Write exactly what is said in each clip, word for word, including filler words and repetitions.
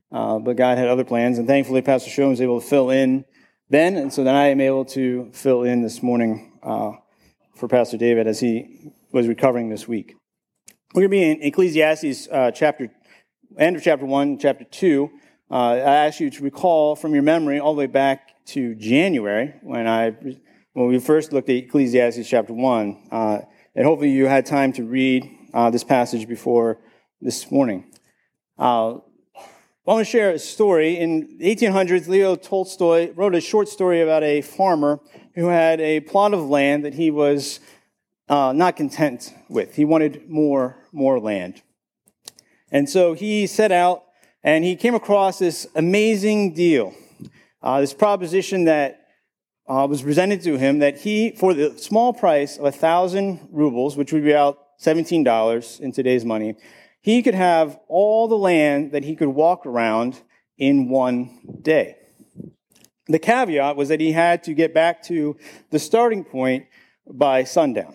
uh, but God had other plans, and thankfully Pastor Schoen was able to fill in then, and so then I am able to fill in this morning uh, for Pastor David as he was recovering this week. We're going to be in Ecclesiastes uh, chapter, end of chapter one, chapter two. Uh, I ask you to recall from your memory all the way back to January when I when we first looked at Ecclesiastes chapter one, uh, and hopefully you had time to read uh, this passage before this morning. Uh, I want to share a story. In the eighteen hundreds, Leo Tolstoy wrote a short story about a farmer who had a plot of land that he was uh, not content with. He wanted more, more land. And so he set out and he came across this amazing deal, uh, this proposition that uh, was presented to him that he, for the small price of a thousand rubles, which would be about seventeen dollars in today's money, he could have all the land that he could walk around in one day. The caveat was that he had to get back to the starting point by sundown.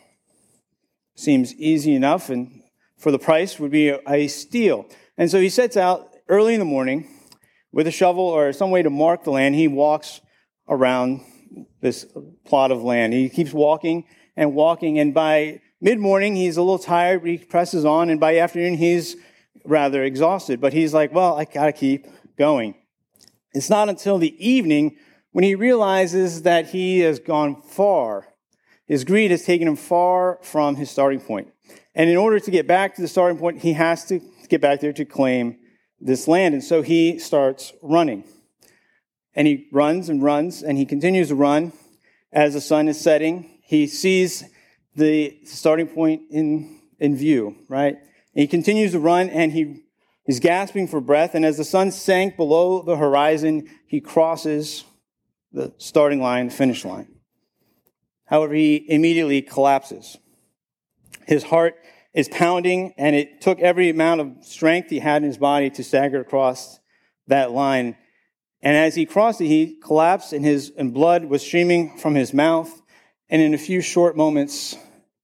Seems easy enough, and for the price would be a steal. And so he sets out early in the morning with a shovel or some way to mark the land. He walks around this plot of land. He keeps walking and walking, and by mid-morning, he's a little tired, but he presses on, and by afternoon, he's rather exhausted. But he's like, well, I gotta keep going. It's not until the evening when he realizes that he has gone far. His greed has taken him far from his starting point. And in order to get back to the starting point, he has to get back there to claim this land. And so he starts running. And he runs and runs, and he continues to run as the sun is setting. He sees the starting point in, in view, right? And he continues to run, and he is gasping for breath. And as the sun sank below the horizon, he crosses the starting line, finish line. However, he immediately collapses. His heart is pounding, and it took every amount of strength he had in his body to stagger across that line. And as he crossed it, he collapsed, and his and blood was streaming from his mouth. And in a few short moments,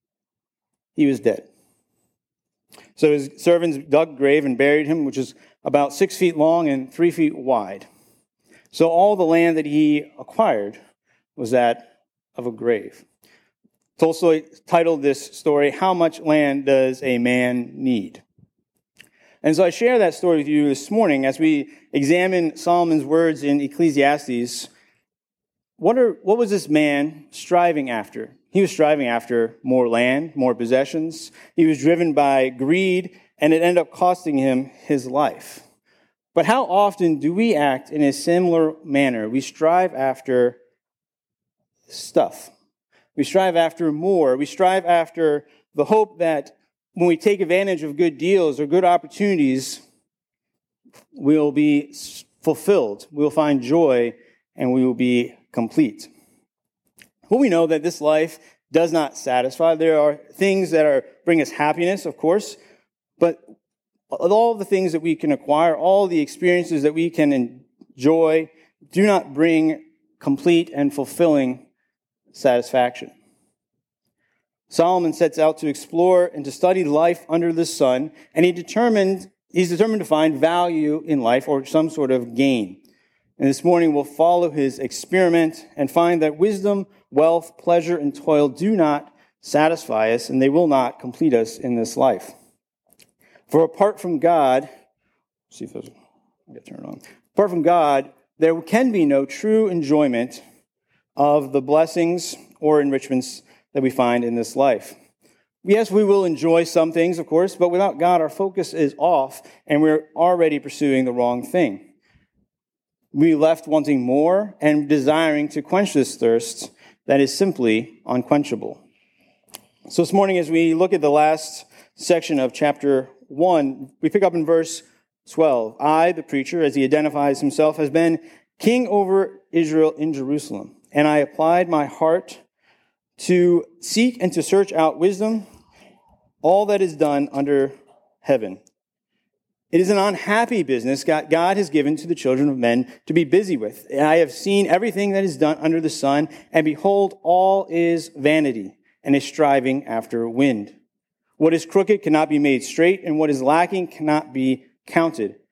he was dead. So his servants dug a grave and buried him, which is about six feet long and three feet wide. So all the land that he acquired was that of a grave. Tolstoy titled this story, "How Much Land Does a Man Need?" And so I share that story with you this morning as we examine Solomon's words in Ecclesiastes. What are what was this man striving after? He was striving after more land, more possessions. He was driven by greed, and it ended up costing him his life. But how often do we act in a similar manner? We strive after stuff. We strive after more. We strive after the hope that when we take advantage of good deals or good opportunities, we'll be fulfilled, we'll find joy, and we will be complete. Well, we know that this life does not satisfy. There are things that are bring us happiness, of course, but all the things that we can acquire, all the experiences that we can enjoy, do not bring complete and fulfilling satisfaction. Solomon sets out to explore and to study life under the sun, and he determined he's determined to find value in life or some sort of gain. And this morning we'll follow his experiment and find that wisdom, wealth, pleasure, and toil do not satisfy us, and they will not complete us in this life. For apart from God, let's see if I get turned on. Apart from God, there can be no true enjoyment of the blessings or enrichments that we find in this life. Yes, we will enjoy some things, of course, but without God, our focus is off, and we're already pursuing the wrong thing. We left wanting more and desiring to quench this thirst that is simply unquenchable. So this morning, as we look at the last section of chapter one, we pick up in verse twelve. I, the preacher, as he identifies himself, has been king over Israel in Jerusalem, and I applied my heart to seek and to search out wisdom, all that is done under heaven. It is an unhappy business God has given to the children of men to be busy with. And I have seen everything that is done under the sun, and behold, all is vanity and a striving after wind. What is crooked cannot be made straight, and what is lacking cannot be counted.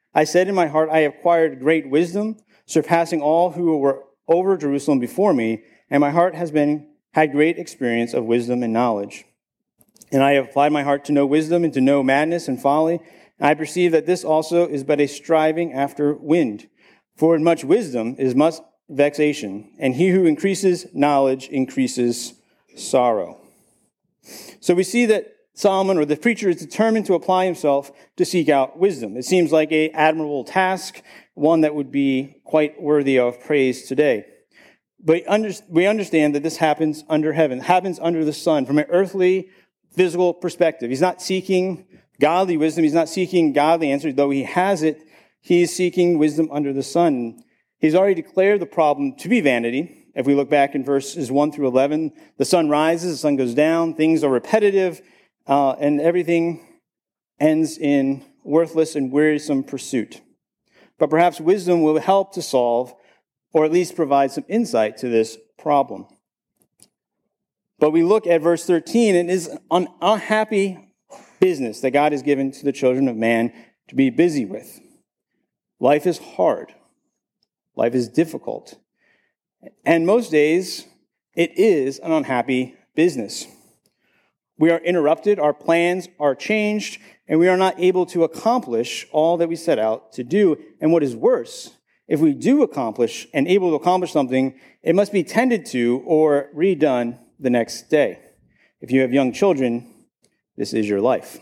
I said in my heart, I have acquired great wisdom, surpassing all who were over Jerusalem before me, and my heart has been had great experience of wisdom and knowledge. And I have applied my heart to know wisdom and to know madness and folly. And I perceive that this also is but a striving after wind. For in much wisdom is much vexation, and he who increases knowledge increases sorrow. So we see that Solomon, or the preacher, is determined to apply himself to seek out wisdom. It seems like an admirable task, one that would be quite worthy of praise today. But we understand that this happens under heaven, happens under the sun, from an earthly, physical perspective. He's not seeking godly wisdom. He's not seeking godly answers, though he has it. He is seeking wisdom under the sun. He's already declared the problem to be vanity. If we look back in verses one through eleven, the sun rises, the sun goes down, things are repetitive, uh, and everything ends in worthless and wearisome pursuit. But perhaps wisdom will help to solve, or at least provide some insight to this problem. But we look at verse thirteen, and it is an unhappy business that God has given to the children of man to be busy with. Life is hard. Life is difficult. And most days, it is an unhappy business. We are interrupted, our plans are changed, and we are not able to accomplish all that we set out to do. And what is worse, if we do accomplish and able to accomplish something, it must be tended to or redone the next day. If you have young children, this is your life.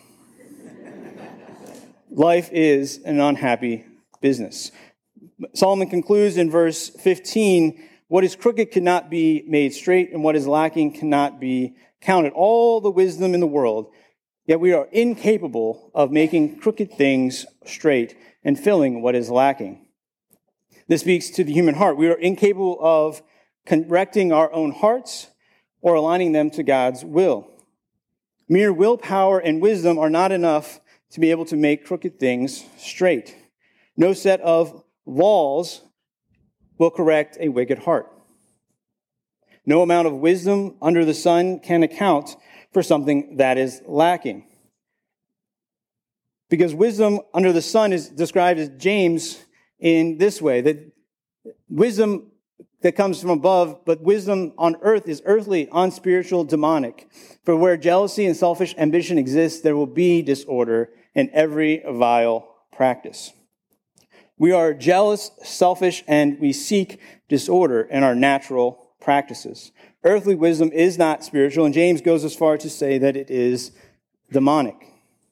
Life is an unhappy business. Solomon concludes in verse fifteen, what is crooked cannot be made straight, and what is lacking cannot be counted. All the wisdom in the world, yet we are incapable of making crooked things straight and filling what is lacking. This speaks to the human heart. We are incapable of correcting our own hearts or aligning them to God's will. Mere willpower and wisdom are not enough to be able to make crooked things straight. No set of laws will correct a wicked heart. No amount of wisdom under the sun can account for something that is lacking. Because wisdom under the sun is described as James in this way, that wisdom that comes from above, but wisdom on earth is earthly, unspiritual, demonic. For where jealousy and selfish ambition exist, there will be disorder in every vile practice. We are jealous, selfish, and we seek disorder in our natural practices. Earthly wisdom is not spiritual, and James goes as far to say that it is demonic.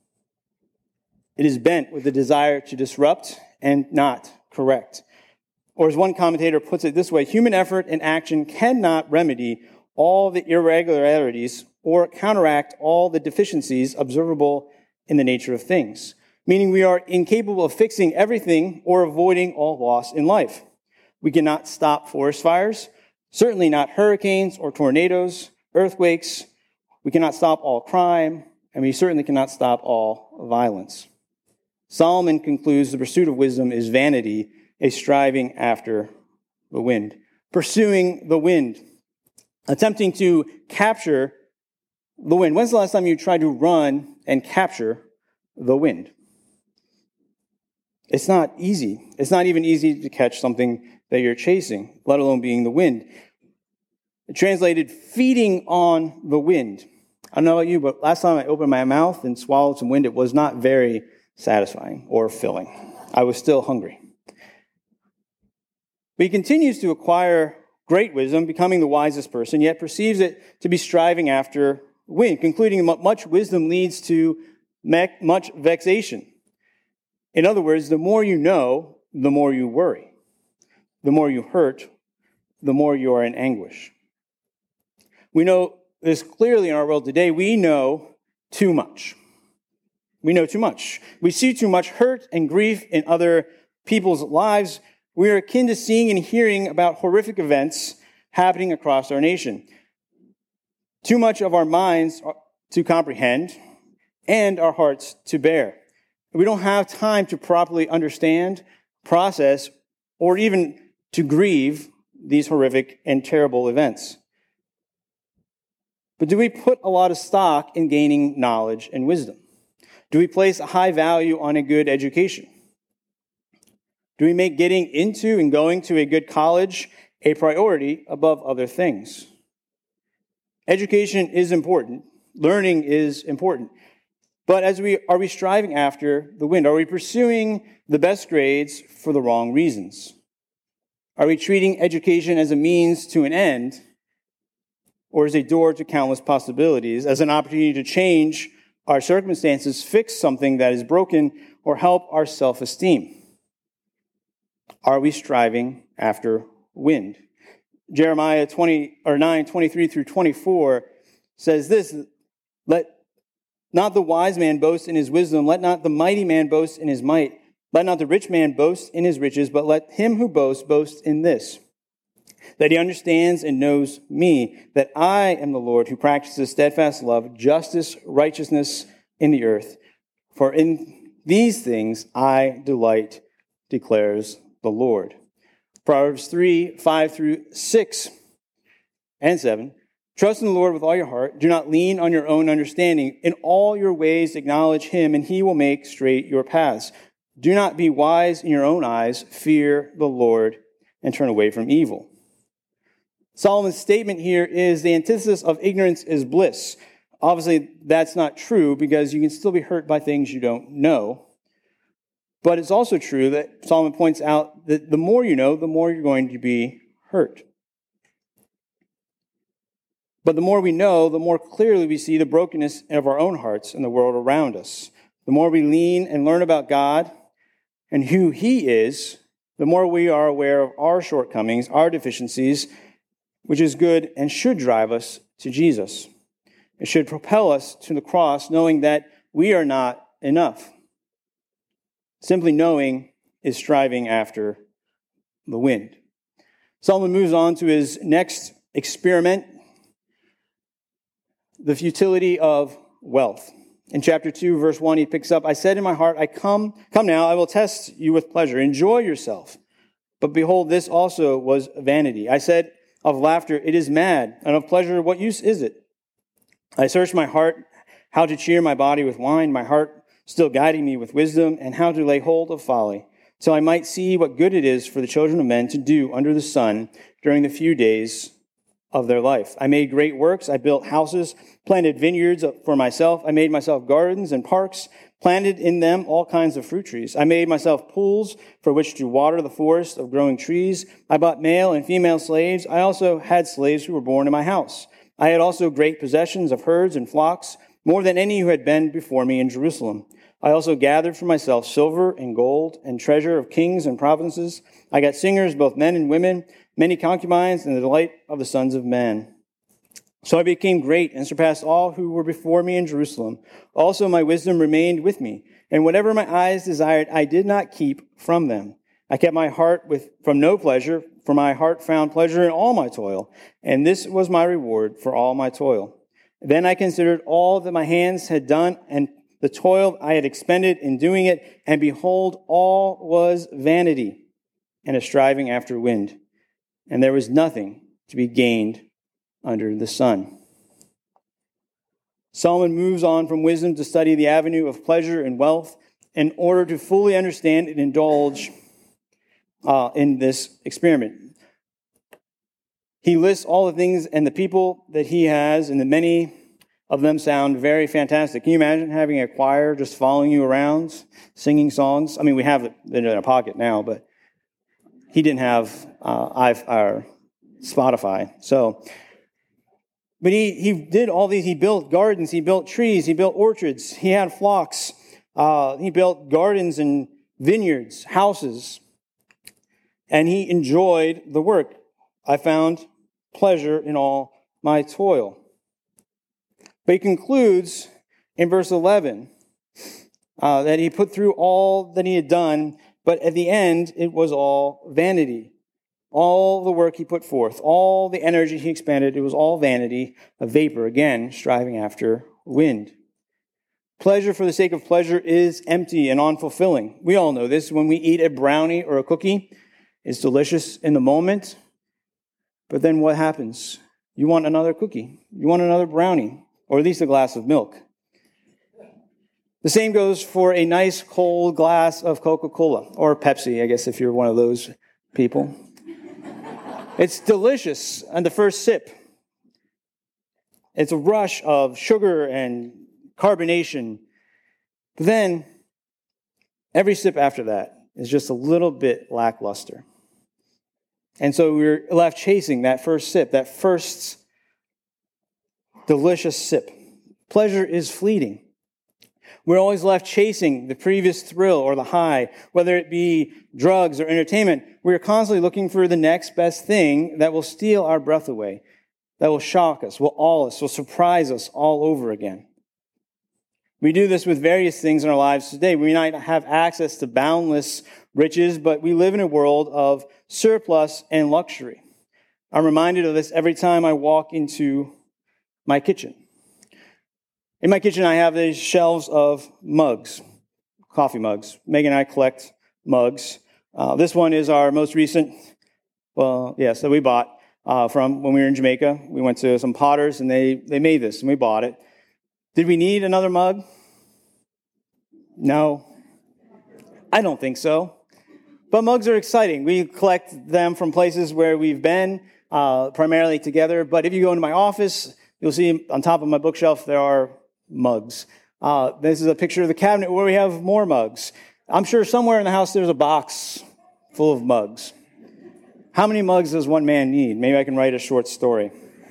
It is bent with the desire to disrupt and not correct. Or as one commentator puts it this way, human effort and action cannot remedy all the irregularities or counteract all the deficiencies observable in the nature of things, meaning we are incapable of fixing everything or avoiding all loss in life. We cannot stop forest fires, certainly not hurricanes or tornadoes, earthquakes. We cannot stop all crime, and we certainly cannot stop all violence. Solomon concludes the pursuit of wisdom is vanity, a striving after the wind. Pursuing the wind. Attempting to capture the wind. When's the last time you tried to run and capture the wind? It's not easy. It's not even easy to catch something that you're chasing, let alone being the wind. It translated feeding on the wind. I don't know about you, but last time I opened my mouth and swallowed some wind, it was not very satisfying or filling. I was still hungry. But he continues to acquire great wisdom, becoming the wisest person, yet perceives it to be striving after wind, concluding that much wisdom leads to much vexation. In other words, the more you know, the more you worry. The more you hurt, the more you are in anguish. We know this clearly in our world today. We know too much. We know too much. We see too much hurt and grief in other people's lives. We are akin to seeing and hearing about horrific events happening across our nation. Too much of our minds to comprehend and our hearts to bear. We don't have time to properly understand, process, or even to grieve these horrific and terrible events. But do we put a lot of stock in gaining knowledge and wisdom? Do we place a high value on a good education? Do we make getting into and going to a good college a priority above other things? Education is important. Learning is important. But as we are we striving after the wind? Are we pursuing the best grades for the wrong reasons? Are we treating education as a means to an end, or as a door to countless possibilities, as an opportunity to change our circumstances, fix something that is broken, or help our self-esteem? Are we striving after wind? Jeremiah twenty or nine twenty-three through twenty-four says this: "Let not the wise man boast in his wisdom; let not the mighty man boast in his might; let not the rich man boast in his riches; but let him who boasts boast in this, that he understands and knows me, that I am the Lord who practices steadfast love, justice, righteousness in the earth. For in these things I delight, declares the Lord." Proverbs three, five through six and seven. "Trust in the Lord with all your heart. Do not lean on your own understanding. In all your ways acknowledge him, and he will make straight your paths. Do not be wise in your own eyes. Fear the Lord and turn away from evil." Solomon's statement here is the antithesis of ignorance is bliss. Obviously, that's not true because you can still be hurt by things you don't know. But it's also true that Solomon points out that the more you know, the more you're going to be hurt. But the more we know, the more clearly we see the brokenness of our own hearts and the world around us. The more we lean and learn about God and who he is, the more we are aware of our shortcomings, our deficiencies, which is good and should drive us to Jesus. It should propel us to the cross, knowing that we are not enough. Simply knowing is striving after the wind. Solomon moves on to his next experiment, the futility of wealth. In chapter two, verse one, he picks up, "I said in my heart, I come, come now, I will test you with pleasure. Enjoy yourself. But behold, this also was vanity. I said of laughter, it is mad, and of pleasure, what use is it? I searched my heart, how to cheer my body with wine, my heart still guiding me with wisdom, and how to lay hold of folly, till I might see what good it is for the children of men to do under the sun during the few days of their life. I made great works. I built houses, planted vineyards for myself. I made myself gardens and parks, planted in them all kinds of fruit trees. I made myself pools for which to water the forest of growing trees. I bought male and female slaves. I also had slaves who were born in my house. I had also great possessions of herds and flocks, more than any who had been before me in Jerusalem. I also gathered for myself silver and gold and treasure of kings and provinces. I got singers, both men and women, many concubines, and the delight of the sons of men. So I became great and surpassed all who were before me in Jerusalem. Also my wisdom remained with me, and whatever my eyes desired, I did not keep from them. I kept my heart with from no pleasure, for my heart found pleasure in all my toil, and this was my reward for all my toil. Then I considered all that my hands had done, and the toil I had expended in doing it, and behold, all was vanity and a striving after wind, and there was nothing to be gained under the sun. Solomon moves on from wisdom to study the avenue of pleasure and wealth in order to fully understand and indulge uh, in this experiment. He lists all the things and the people that he has, and the many of them sound very fantastic. Can you imagine having a choir just following you around, singing songs? I mean, we have it in a pocket now, but he didn't have uh, I've, uh, Spotify. So, but he, he did all these. He built gardens, he built trees, he built orchards, he had flocks, uh, he built gardens and vineyards, houses, and he enjoyed the work. I found pleasure in all my toil. But he concludes in verse eleven uh, that he put through all that he had done, but at the end, it was all vanity. All the work he put forth, all the energy he expended, it was all vanity, a vapor, again, striving after wind. Pleasure for the sake of pleasure is empty and unfulfilling. We all know this. When we eat a brownie or a cookie, it's delicious in the moment, but then what happens? You want another cookie. You want another brownie, or at least a glass of milk. The same goes for a nice cold glass of Coca-Cola, or Pepsi, I guess, if you're one of those people. It's delicious on the first sip. It's a rush of sugar and carbonation. But then, every sip after that is just a little bit lackluster. And so we're left chasing that first sip, that first delicious sip. Pleasure is fleeting. We're always left chasing the previous thrill or the high, whether it be drugs or entertainment. We're constantly looking for the next best thing that will steal our breath away, that will shock us, will awe us, will surprise us all over again. We do this with various things in our lives today. We might have access to boundless riches, but we live in a world of surplus and luxury. I'm reminded of this every time I walk into my kitchen. In my kitchen, I have these shelves of mugs, coffee mugs. Megan and I collect mugs. Uh, this one is our most recent, well, yes, that we bought uh, from when we were in Jamaica. We went to some potters, and they, they made this, and we bought it. Did we need another mug? No. I don't think so. But mugs are exciting. We collect them from places where we've been, uh, primarily together. But if you go into my office, you'll see on top of my bookshelf there are mugs. Uh, this is a picture of the cabinet where we have more mugs. I'm sure somewhere in the house there's a box full of mugs. How many mugs does one man need? Maybe I can write a short story.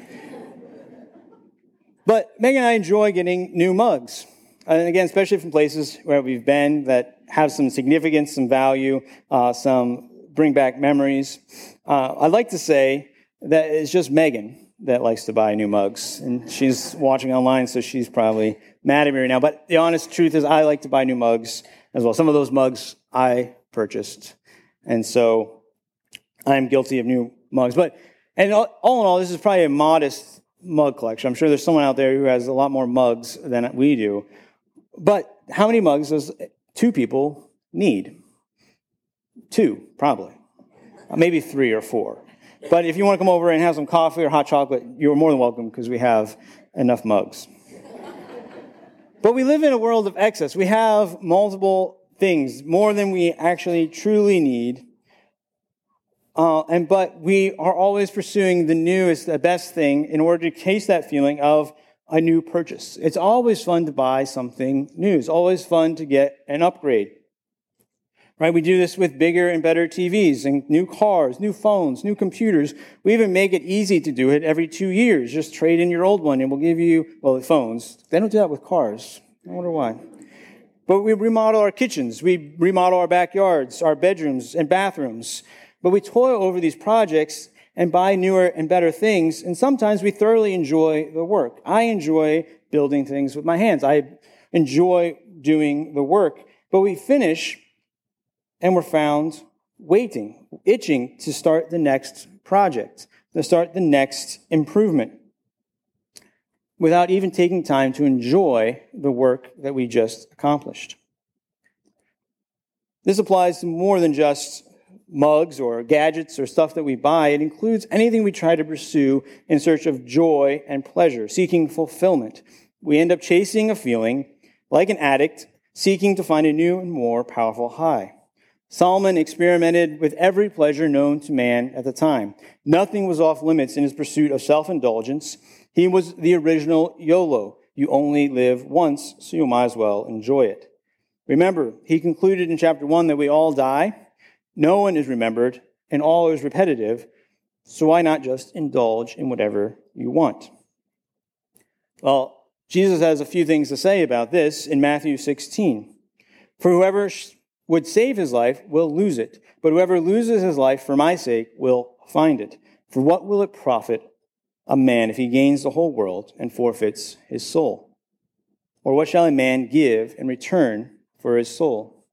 But Megan and I enjoy getting new mugs. And again, especially from places where we've been that have some significance, some value, uh, some bring back memories. Uh, I'd like to say that it's just Megan that likes to buy new mugs. And she's watching online, so she's probably mad at me right now. But the honest truth is I like to buy new mugs as well. Some of those mugs I purchased. And so I'm guilty of new mugs. But and all, all in all, this is probably a modest mug collection. I'm sure there's someone out there who has a lot more mugs than we do. But how many mugs does two people need? Two, probably. Maybe three or four. But if you want to come over and have some coffee or hot chocolate, you're more than welcome because we have enough mugs. But we live in a world of excess. We have multiple things, more than we actually truly need. Uh, and but we are always pursuing the newest, the best thing in order to chase that feeling of a new purchase. It's always fun to buy something new. It's always fun to get an upgrade. Right? We do this with bigger and better T Vs and new cars, new phones, new computers. We even make it easy to do it every two years. Just trade in your old one and we'll give you, well, the phones. They don't do that with cars. I wonder why. But we remodel our kitchens. We remodel our backyards, our bedrooms and bathrooms. But we toil over these projects and buy newer and better things. And sometimes we thoroughly enjoy the work. I enjoy building things with my hands. I enjoy doing the work. But we finish and we're found waiting, itching to start the next project, to start the next improvement, without even taking time to enjoy the work that we just accomplished. This applies to more than just mugs or gadgets or stuff that we buy. It includes anything we try to pursue in search of joy and pleasure, seeking fulfillment. We end up chasing a feeling like an addict, seeking to find a new and more powerful high. Solomon experimented with every pleasure known to man at the time. Nothing was off limits in his pursuit of self-indulgence. He was the original YOLO. You only live once, so you might as well enjoy it. Remember, he concluded in chapter one that we all die. No one is remembered, and all is repetitive. So why not just indulge in whatever you want? Well, Jesus has a few things to say about this in Matthew sixteen. For whoever would save his life will lose it, but whoever loses his life for my sake will find it. For what will it profit a man if he gains the whole world and forfeits his soul? Or what shall a man give in return for his soul?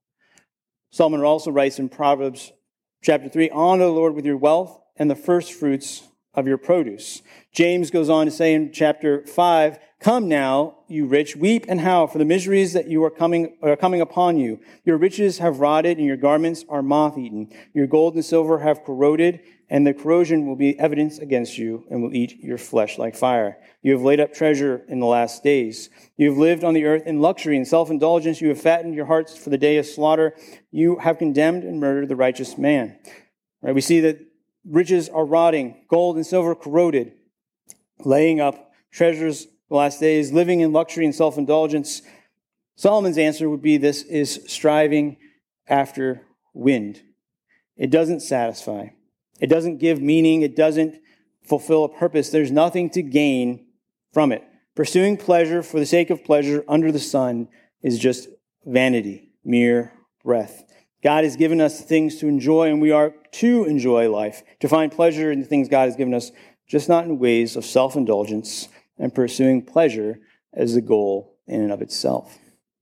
Solomon also writes in Proverbs chapter three, honor the Lord with your wealth and the first fruits of your produce. James goes on to say in chapter five, come now, you rich, weep and howl for the miseries that you are coming are coming upon you. Your riches have rotted, and your garments are moth-eaten. Your gold and silver have corroded, and the corrosion will be evidence against you and will eat your flesh like fire. You have laid up treasure in the last days. You have lived on the earth in luxury and self-indulgence. You have fattened your hearts for the day of slaughter. You have condemned and murdered the righteous man. Right? We see that riches are rotting, gold and silver corroded, laying up treasures the last days, living in luxury and self-indulgence. Solomon's answer would be this is striving after wind. It doesn't satisfy. It doesn't give meaning. It doesn't fulfill a purpose. There's nothing to gain from it. Pursuing pleasure for the sake of pleasure under the sun is just vanity, mere breath. God has given us things to enjoy, and we are to enjoy life, to find pleasure in the things God has given us, just not in ways of self-indulgence and pursuing pleasure as the goal in and of itself.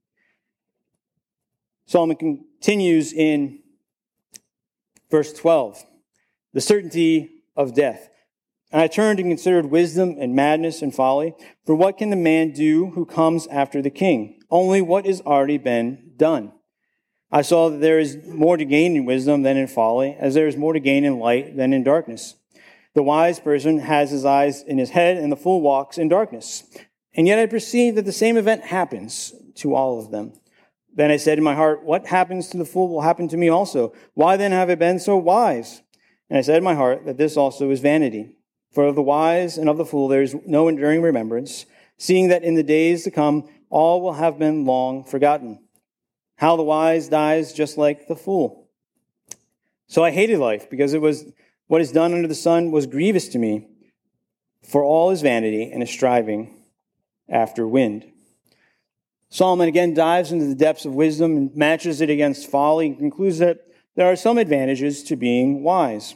Solomon continues in verse twelve, the certainty of death. And I turned and considered wisdom and madness and folly. For what can the man do who comes after the king? Only what has already been done. I saw that there is more to gain in wisdom than in folly, as there is more to gain in light than in darkness. The wise person has his eyes in his head, and the fool walks in darkness. And yet I perceive that the same event happens to all of them. Then I said in my heart, what happens to the fool will happen to me also. Why then have I been so wise? And I said in my heart that this also is vanity. For of the wise and of the fool there is no enduring remembrance, seeing that in the days to come all will have been long forgotten. How the wise dies just like the fool. So I hated life, because it was what is done under the sun was grievous to me. For all is vanity and is striving after wind. Solomon again dives into the depths of wisdom and matches it against folly and concludes that there are some advantages to being wise.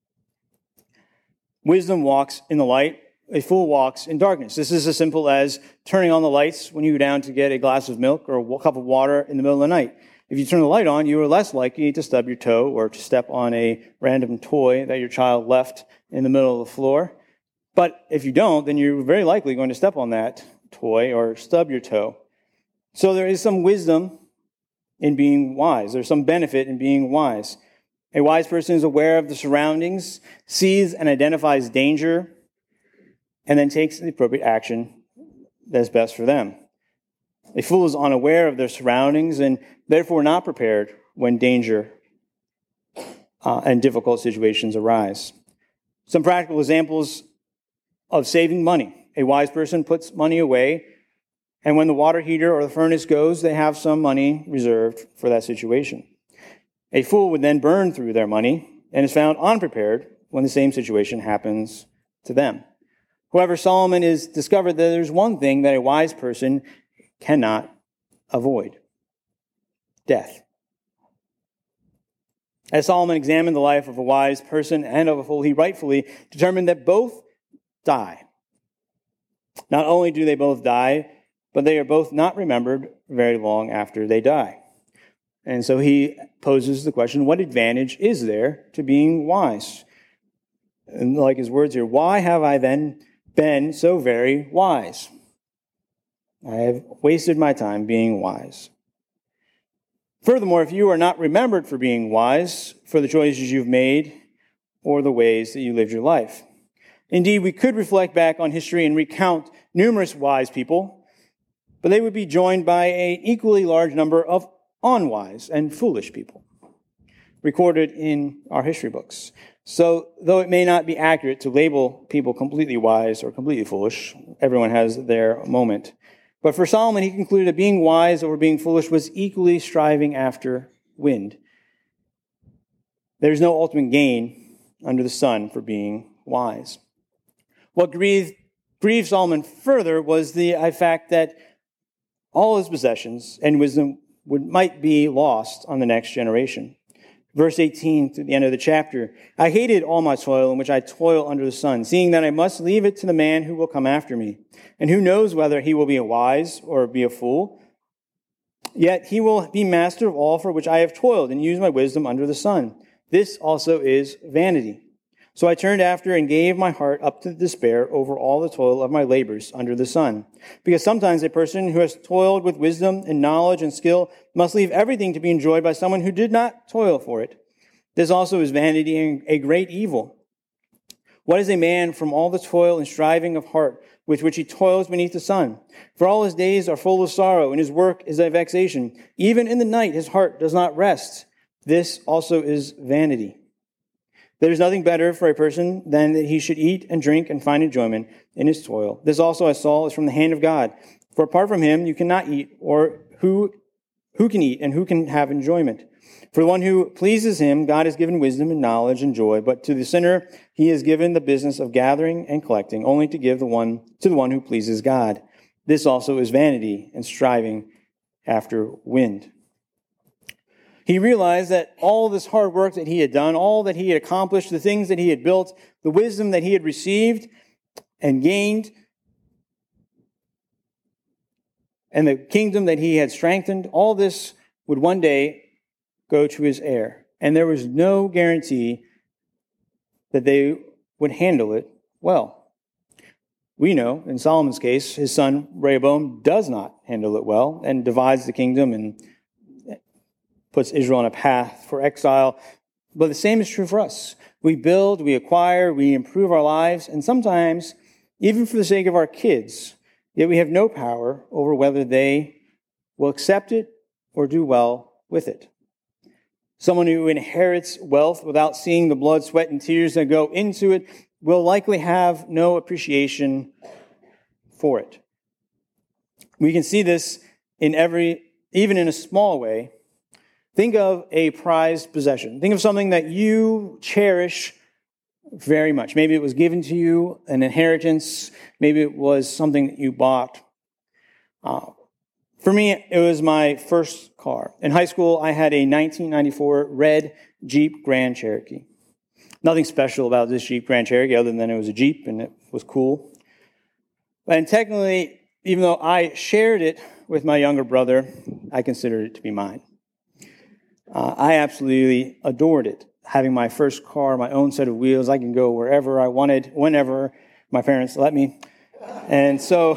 Wisdom walks in the light, a fool walks in darkness. This is as simple as turning on the lights when you go down to get a glass of milk or a cup of water in the middle of the night. If you turn the light on, you are less likely to stub your toe or to step on a random toy that your child left in the middle of the floor. But if you don't, then you're very likely going to step on that toy or stub your toe. So there is some wisdom in being wise. There's some benefit in being wise. A wise person is aware of the surroundings, sees and identifies danger, and then takes the appropriate action that is best for them. A fool is unaware of their surroundings and therefore not prepared when danger uh, and difficult situations arise. Some practical examples of saving money. A wise person puts money away, and when the water heater or the furnace goes, they have some money reserved for that situation. A fool would then burn through their money and is found unprepared when the same situation happens to them. However, Solomon has discovered that there's one thing that a wise person cannot avoid: death. As Solomon examined the life of a wise person and of a fool, he rightfully determined that both die. Not only do they both die, but they are both not remembered very long after they die. And so he poses the question, what advantage is there to being wise? And like his words here, why have I then been so very wise? I have wasted my time being wise. Furthermore, if you are not remembered for being wise, for the choices you've made, or the ways that you lived your life. Indeed, we could reflect back on history and recount numerous wise people, but they would be joined by an equally large number of unwise and foolish people recorded in our history books. So, though it may not be accurate to label people completely wise or completely foolish, everyone has their moment. But for Solomon, he concluded that being wise over being foolish was equally striving after wind. There's no ultimate gain under the sun for being wise. What grieved, grieved Solomon further was the fact that all his possessions and wisdom would might be lost on the next generation. Verse eighteen, to the end of the chapter, I hated all my toil in which I toil under the sun, seeing that I must leave it to the man who will come after me. And who knows whether he will be a wise or be a fool? Yet he will be master of all for which I have toiled and used my wisdom under the sun. This also is vanity. So I turned after and gave my heart up to despair over all the toil of my labors under the sun. Because sometimes a person who has toiled with wisdom and knowledge and skill must leave everything to be enjoyed by someone who did not toil for it. This also is vanity and a great evil. What is a man from all the toil and striving of heart with which he toils beneath the sun? For all his days are full of sorrow, and his work is a vexation. Even in the night his heart does not rest. This also is vanity. There is nothing better for a person than that he should eat and drink and find enjoyment in his toil. This also I saw is from the hand of God. For apart from him you cannot eat, or who, who can eat and who can have enjoyment? For the one who pleases him, God has given wisdom and knowledge and joy, but to the sinner he has given the business of gathering and collecting, only to give the one to the one who pleases God. This also is vanity and striving after wind. He realized that all this hard work that he had done, all that he had accomplished, the things that he had built, the wisdom that he had received and gained, and the kingdom that he had strengthened, all this would one day go to his heir. And there was no guarantee that they would handle it well. We know, in Solomon's case, his son Rehoboam does not handle it well and divides the kingdom and puts Israel on a path for exile. But the same is true for us. We build, we acquire, we improve our lives, and sometimes, even for the sake of our kids, yet we have no power over whether they will accept it or do well with it. Someone who inherits wealth without seeing the blood, sweat, and tears that go into it will likely have no appreciation for it. We can see this in every, even in a small way. Think of a prized possession. Think of something that you cherish very much. Maybe it was given to you, an inheritance. Maybe it was something that you bought. Uh, for me, it was my first car. In high school, I had a nineteen ninety-four red Jeep Grand Cherokee. Nothing special about this Jeep Grand Cherokee other than it was a Jeep and it was cool. And technically, even though I shared it with my younger brother, I considered it to be mine. Uh, I absolutely adored it. Having my first car, my own set of wheels, I can go wherever I wanted, whenever my parents let me. And so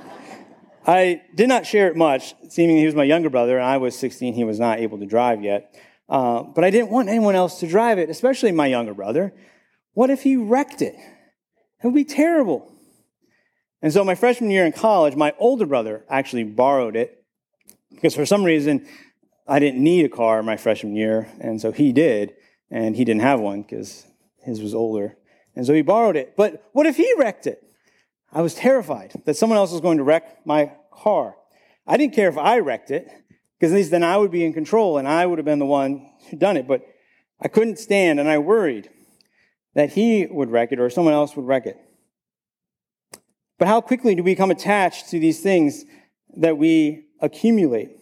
I did not share it much, seeming he was my younger brother, and I was sixteen, he was not able to drive yet. Uh, but I didn't want anyone else to drive it, especially my younger brother. What if he wrecked it? It would be terrible. And so my freshman year in college, my older brother actually borrowed it, because for some reason, I didn't need a car my freshman year, and so he did, and he didn't have one because his was older. And so he borrowed it. But what if he wrecked it? I was terrified that someone else was going to wreck my car. I didn't care if I wrecked it, because at least then I would be in control, and I would have been the one who done it. But I couldn't stand, and I worried that he would wreck it or someone else would wreck it. But how quickly do we become attached to these things that we accumulate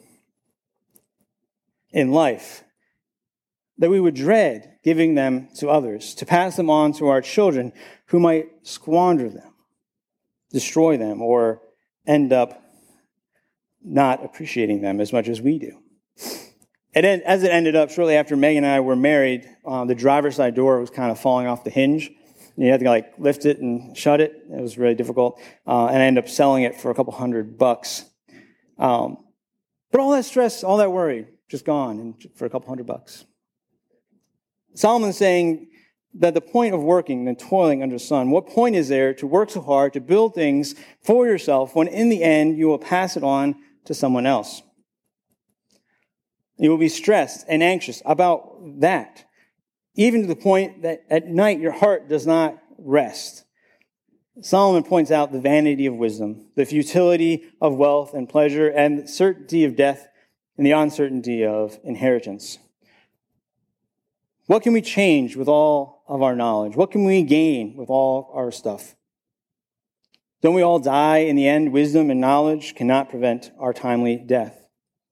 in life, that we would dread giving them to others, to pass them on to our children who might squander them, destroy them, or end up not appreciating them as much as we do. And then, as it ended up, shortly after Megan and I were married, uh, the driver's side door was kind of falling off the hinge. You had to like lift it and shut it. It was really difficult. Uh, and I ended up selling it for a couple hundred bucks. Um, but all that stress, all that worry, just gone and for a couple hundred bucks. Solomon's saying that the point of working and toiling under the sun, what point is there to work so hard to build things for yourself when in the end you will pass it on to someone else? You will be stressed and anxious about that, even to the point that at night your heart does not rest. Solomon points out the vanity of wisdom, the futility of wealth and pleasure, and the certainty of death and the uncertainty of inheritance. What can we change with all of our knowledge? What can we gain with all our stuff? Don't we all die in the end? Wisdom and knowledge cannot prevent our timely death.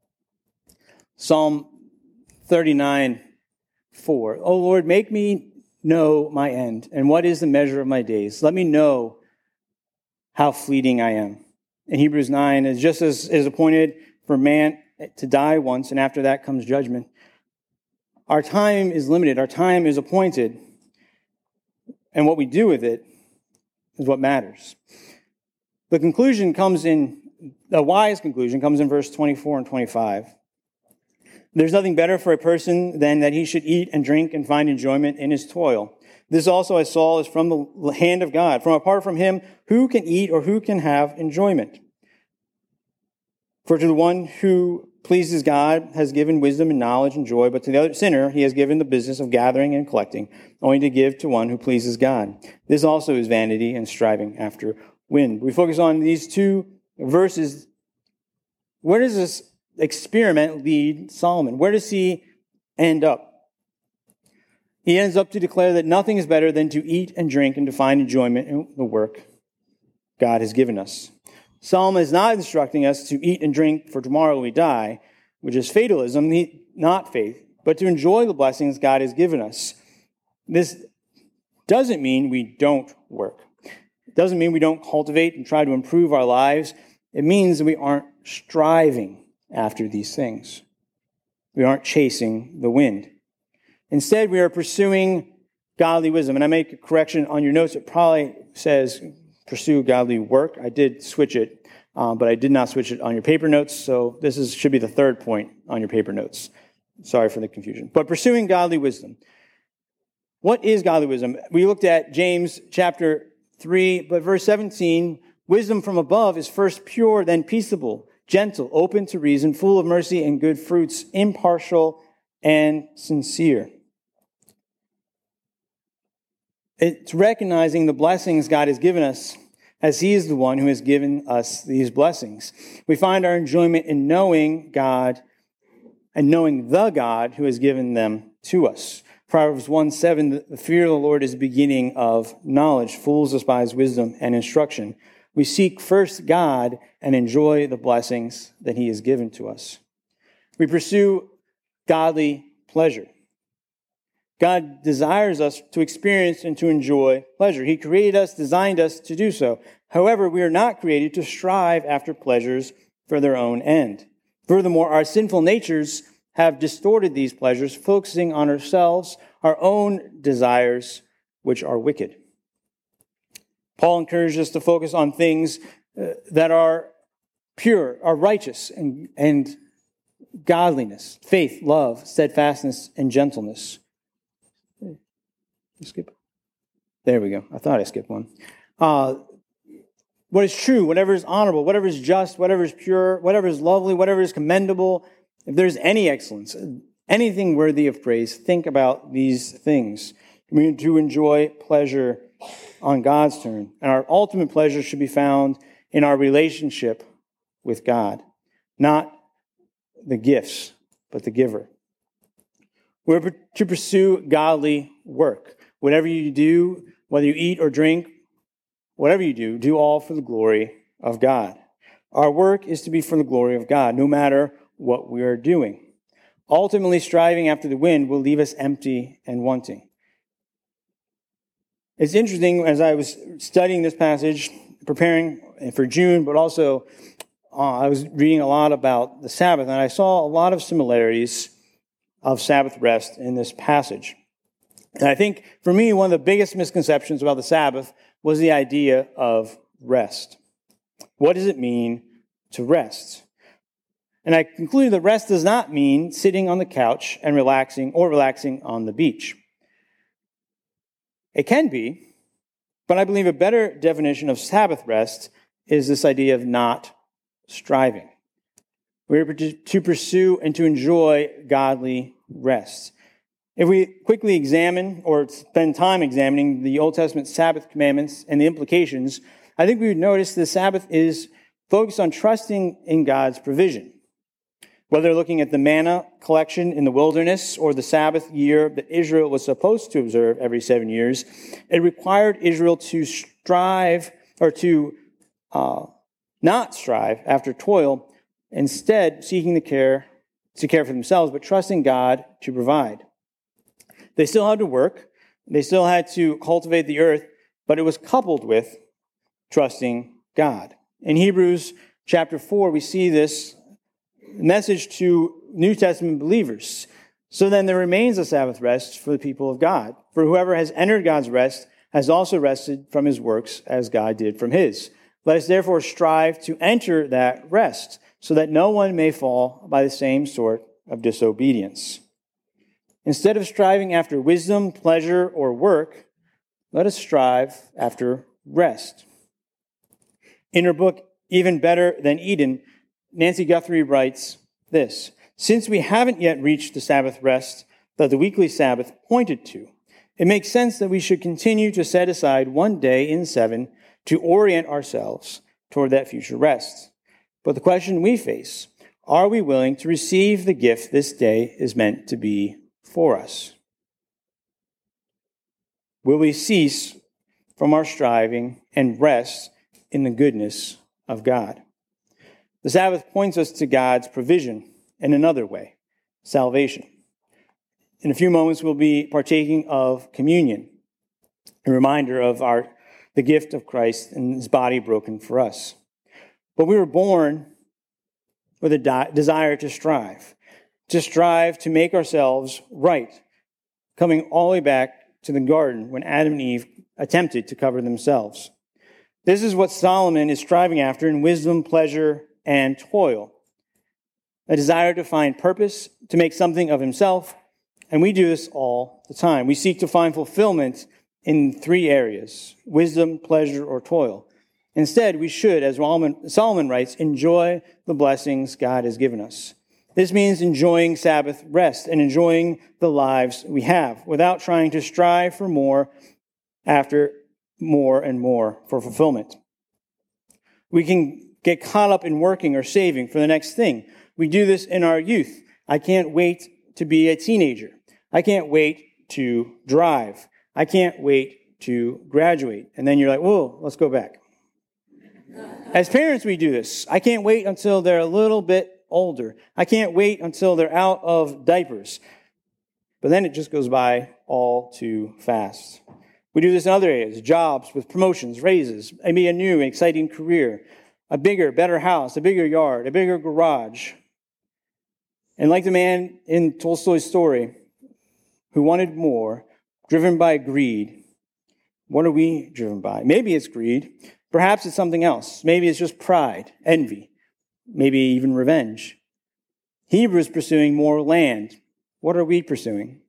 Psalm thirty-nine, four. O Lord, make me know my end, and what is the measure of my days. Let me know how fleeting I am. In Hebrews nine, it's just as is appointed for man to die once, and after that comes judgment. Our time is limited. Our time is appointed. and what we do with it is what matters. The conclusion comes in, a wise conclusion comes in verse twenty-four and twenty-five. There's nothing better for a person than that he should eat and drink and find enjoyment in his toil. This also I saw is from the hand of God. From apart from him, who can eat or who can have enjoyment? For to the one who pleases God has given wisdom and knowledge and joy, but to the other sinner he has given the business of gathering and collecting, only to give to one who pleases God. This also is vanity and striving after wind. We focus on these two verses. Where does this experiment lead Solomon? Where does he end up? He ends up to declare that nothing is better than to eat and drink and to find enjoyment in the work God has given us. Solomon is not instructing us to eat and drink for tomorrow we die, which is fatalism, not faith, but to enjoy the blessings God has given us. This doesn't mean we don't work. It doesn't mean we don't cultivate and try to improve our lives. It means that we aren't striving after these things. We aren't chasing the wind. Instead, we are pursuing godly wisdom. And I make a correction on your notes. It probably says pursue godly work. I did switch it, um, but I did not switch it on your paper notes. So this is should be the third point on your paper notes. Sorry for the confusion. But pursuing godly wisdom. What is godly wisdom? We looked at James chapter three, but verse seventeen, wisdom from above is first pure, then peaceable, gentle, open to reason, full of mercy and good fruits, impartial and sincere. It's recognizing the blessings God has given us as he is the one who has given us these blessings. We find our enjoyment in knowing God and knowing the God who has given them to us. Proverbs one seven, the fear of the Lord is the beginning of knowledge. Fools despise wisdom and instruction. We seek first God and enjoy the blessings that he has given to us. We pursue godly pleasure. God desires us to experience and to enjoy pleasure. He created us, designed us to do so. However, we are not created to strive after pleasures for their own end. Furthermore, our sinful natures have distorted these pleasures, focusing on ourselves, our own desires, which are wicked. Paul encourages us to focus on things uh, that are pure, are righteous, and, and godliness, faith, love, steadfastness, and gentleness. Skip. There we go. I thought I skipped one. Uh, what is true, whatever is honorable, whatever is just, whatever is pure, whatever is lovely, whatever is commendable, if there's any excellence, anything worthy of praise, think about these things. We need to enjoy pleasure on God's turn. And our ultimate pleasure should be found in our relationship with God, not the gifts, but the giver. We're to pursue godly work. Whatever you do, whether you eat or drink, whatever you do, do all for the glory of God. Our work is to be for the glory of God, no matter what we are doing. Ultimately, striving after the wind will leave us empty and wanting. It's interesting, as I was studying this passage, preparing for June, but also uh, I was reading a lot about the Sabbath, and I saw a lot of similarities of Sabbath rest in this passage. And I think, for me, one of the biggest misconceptions about the Sabbath was the idea of rest. What does it mean to rest? And I concluded that rest does not mean sitting on the couch and relaxing or relaxing on the beach. It can be, but I believe a better definition of Sabbath rest is this idea of not striving. We're to pursue and to enjoy godly rest. If we quickly examine or spend time examining the Old Testament Sabbath commandments and the implications, I think we would notice the Sabbath is focused on trusting in God's provision. Whether looking at the manna collection in the wilderness or the Sabbath year that Israel was supposed to observe every seven years, it required Israel to strive or to uh, not strive after toil, instead seeking the care to care for themselves, but trusting God to provide. They still had to work. They still had to cultivate the earth, but it was coupled with trusting God. In Hebrews chapter four, we see this message to New Testament believers. So then there remains a Sabbath rest for the people of God. For whoever has entered God's rest has also rested from his works as God did from his. Let us therefore strive to enter that rest, so that no one may fall by the same sort of disobedience. Instead of striving after wisdom, pleasure, or work, let us strive after rest. In her book, Even Better Than Eden, Nancy Guthrie writes this: since we haven't yet reached the Sabbath rest that the weekly Sabbath pointed to, it makes sense that we should continue to set aside one day in seven to orient ourselves toward that future rest. But the question we face, are we willing to receive the gift this day is meant to be for us? Will we cease from our striving and rest in the goodness of God? The Sabbath points us to God's provision in another way, salvation. In a few moments, we'll be partaking of communion, a reminder of our the gift of Christ and his body broken for us. But we were born with a di- desire to strive, to strive to make ourselves right, coming all the way back to the garden when Adam and Eve attempted to cover themselves. This is what Solomon is striving after in wisdom, pleasure, and toil. A desire to find purpose, to make something of himself, and we do this all the time. We seek to find fulfillment in three areas: wisdom, pleasure, or toil. Instead, we should, as Solomon writes, enjoy the blessings God has given us. This means enjoying Sabbath rest and enjoying the lives we have without trying to strive for more after more and more for fulfillment. We can get caught up in working or saving for the next thing. We do this in our youth. I can't wait to be a teenager. I can't wait to drive. I can't wait to graduate. And then you're like, whoa, let's go back. As parents, we do this. I can't wait until they're a little bit older. I can't wait until they're out of diapers. But then it just goes by all too fast. We do this in other areas: jobs with promotions, raises, maybe a new exciting career, a bigger, better house, a bigger yard, a bigger garage. And like the man in Tolstoy's story who wanted more, driven by greed, what are we driven by? Maybe it's greed. Perhaps it's something else. Maybe it's just pride, envy, maybe even revenge. Hebrew is pursuing more land. What are we pursuing?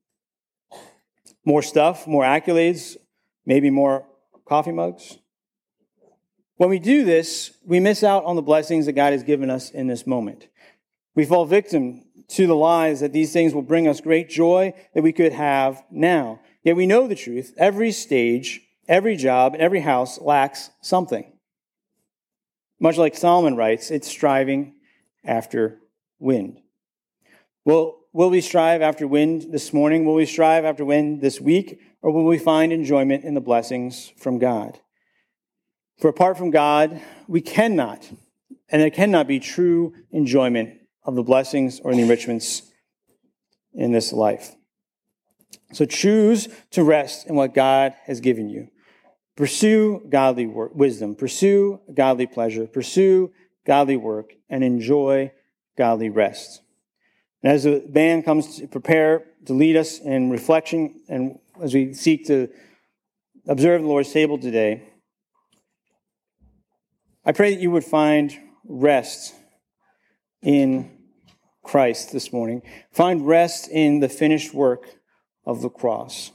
More stuff, more accolades, maybe more coffee mugs. When we do this, we miss out on the blessings that God has given us in this moment. We fall victim to the lies that these things will bring us great joy that we could have now. Yet we know the truth. Every stage, every job, and every house lacks something. Much like Solomon writes, it's striving after wind. Will, will we strive after wind this morning? Will we strive after wind this week? Or will we find enjoyment in the blessings from God? For apart from God, we cannot, and there cannot be true enjoyment of the blessings or the enrichments in this life. So choose to rest in what God has given you. Pursue godly work, wisdom. Pursue godly pleasure. Pursue godly work, and enjoy godly rest. And as the band comes to prepare to lead us in reflection, and as we seek to observe the Lord's table today, I pray that you would find rest in Christ this morning. Find rest in the finished work of the cross.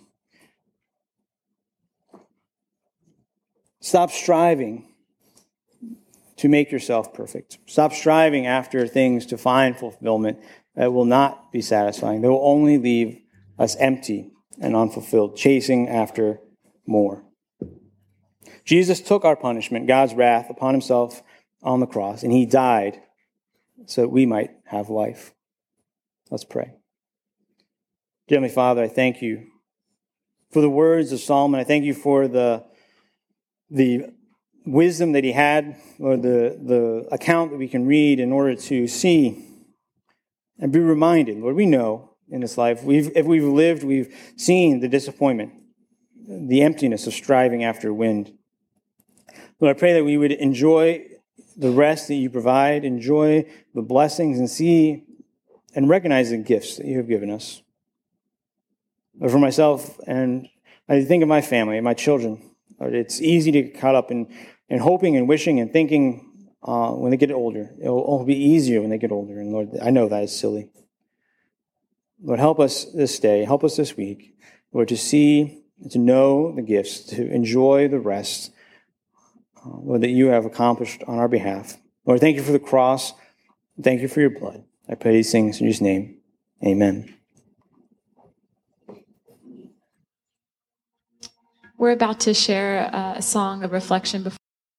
Stop striving to make yourself perfect. Stop striving after things to find fulfillment that will not be satisfying. They will only leave us empty and unfulfilled, chasing after more. Jesus took our punishment, God's wrath, upon himself on the cross, and he died so that we might have life. Let's pray. Dear Heavenly Father, I thank you for the words of Solomon. I thank you for the, the wisdom that he had, or the, the account that we can read in order to see and be reminded. Lord, we know in this life, we've, if we've lived, we've seen the disappointment, the emptiness of striving after wind. Lord, I pray that we would enjoy the rest that you provide, enjoy the blessings, and see and recognize the gifts that you have given us. But for myself and I think of my family, my children. Lord, it's easy to get caught up in, in hoping and wishing and thinking uh, when they get older. It'll, it'll be easier when they get older. And Lord, I know that is silly. Lord, help us this day, help us this week, Lord, to see, to know the gifts, to enjoy the rest, uh, Lord, that you have accomplished on our behalf. Lord, thank you for the cross. Thank you for your blood. I pray these things in Jesus' name. Amen. We're about to share a song of reflection before